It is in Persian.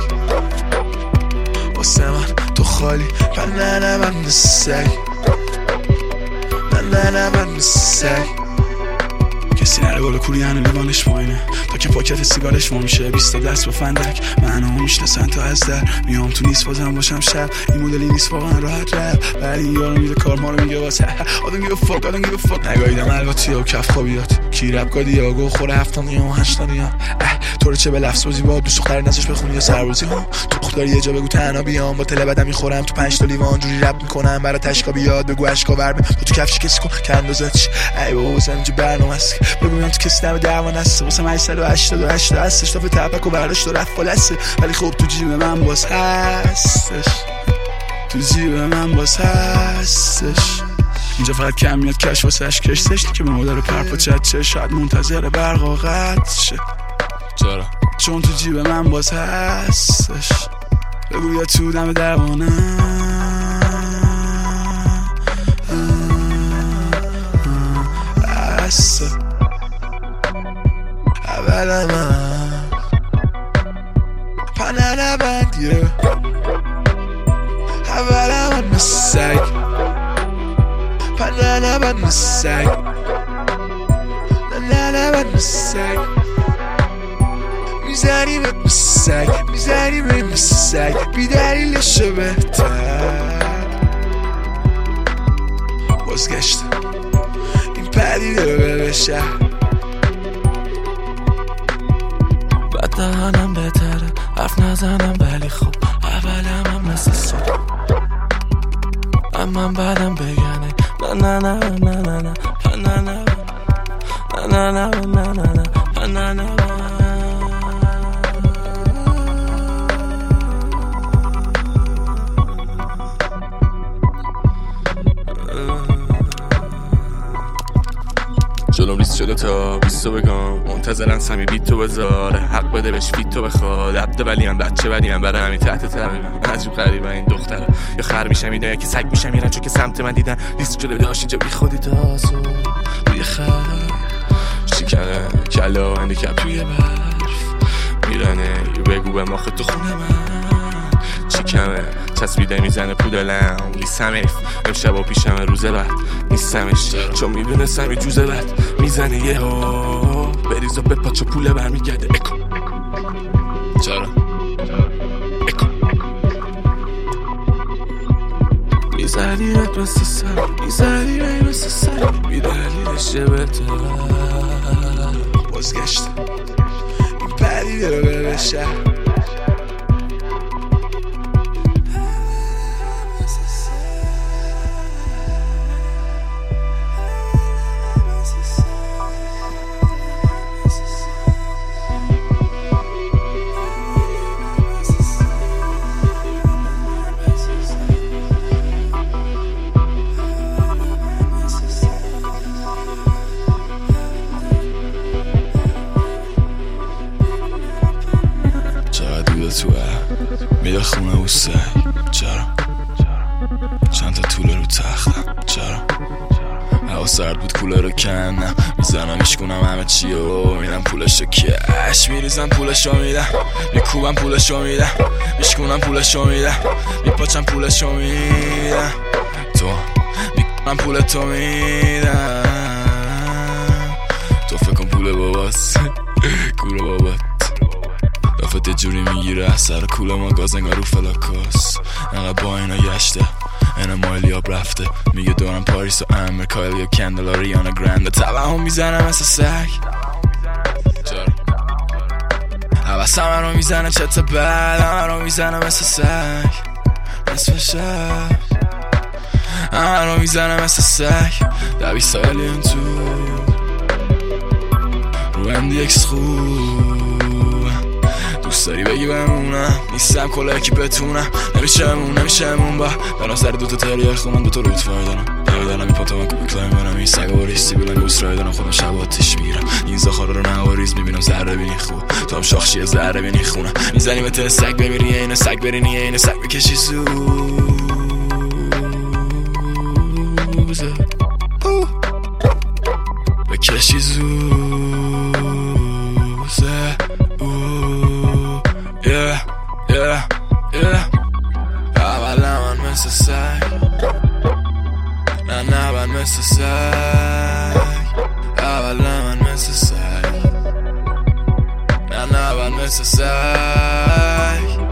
واسه من تو خالی نه من مثل نه من مثل کسی نره بالا کوری هنو لیوانش پایینه تا که پاکت سیگارش ما میشه 20 دست با فندک منو میشناسن تا از در میام تو نیست بازم باشم شب این مدلی نیست واقعا راحت رب ولی این یارو میده کار ما رو میگه واسه آدم گیو فاک نگاهیدم الواتی و کف خوابیات کی رب گادی یا گو خوره 70 و 80 تو رو چه به لفظ بازی با دوست دختر نزش بخونی یا سربازی ها تو دختری یه جا بگو تنها بیام با تله بدم میخورم تو 5 تا لیوان جوری رب میکنم برات تشکا بیاد بگو اشکا ورم تو کفش کسی کن که اندازتش ای بابا اینجا برنامه‌ست بگویم تو کسی نمه دعوا نسته واسه 888 هستش تا تپک و برداشت و رفت فالسته ولی خب تو جیب من باز هستش تو جیب من باز هستش اینجا فقط کم میاد کش واسهش کشتش که به مادر پرپا چه شاید منتظر برقا قطع شه چرا؟ چون تو جیب من باز هستش بگو یا تو دم درمانه هسته اول من پنه نبند اول من مسک پنه نبند مسک نه نبند مسک میزنی به مسک بی دلیلشو بهتر بازگشت این پدیده رو بشه بد دهنم بهتره حرف نزنم ولی خب اولم هم مثل صبح اما بعدم بگنه نه نه نه نه نه نه نه نه نه نه نه نه نه جلوم ریست شده تا 20 بگم منتظرن سمی بیت تو بذاره حق بده بهش فیت تو بخواد عبده ولی هم بچه بدی هم برای همین تحت تقریبا عجیب غریبه این دختره یا خر میشم اینا یا که سگ میشم میرن چون که سمت من دیدن ریست شده داشت اینجا بی خودی تاسو روی خر شکنه کلا هندیکپ توی برف میرنه یا بگو به ماخه تو خونه من چی کمه تصویده میزنه پودلم لیسم ایف امشب و پیشم روزه بعد نیستمش چون میدونستم یه جوزه بعد میزنه یه ها بریز و بپاچ و پوله برمیگرده اکو چرا اکو میزنی رد مثل سر میزنی رد مثل سر بیدلیلش بهتر بازگشت این پدیده رو بشه میده خونه و سعی چرا چند تا طوله رو تختم چرا هوا سرد بود کوله رو کنم میزنم میشکنم همه چی و میدم پولشو کش میریزم پولشو میدم میکوبم پولشو میدم میشکنم پولشو میدم میپاچم پولشو میدم تو میکنم پولتو میدم تو فکر کن پول باباست کوله بابات دافت جوری میگیره سر کوله ما گاز انگار رو فلاکاس انقدر با اینا گشته اینا مایلی آب رفته میگه دورم پاریس و امریکا یا کندل و ریانا گرنده طبعا هم میزنه مثل سگ چرا حوث همه رو میزنه چت بد همه رو میزنه مثل سگ نصف شب همه رو میزنه مثل سگ 10 سالی اون تو رو MDX خوب دوست داری بگی بمونم نیستم کلا کی بتونم نمیشمون با برام سر دوتا تریار خونم دوتا روت فایدانم دارم میپاتم که بکلایم برم این سگا و ریستی بلن گوست رای دارم خودم شب آتیش میرم این زخارا رو نواریز میبینم ذره بینی خوب تو هم شاخشی ذره بینی خونم میزنی به تل سگ بمیری اینه سگ برینی اینه سگ بکشی زوزه بکشی زوزه اول من مثل سگ، نه من مثل سگ. اول من مثل سگ، نه من مثل سگ.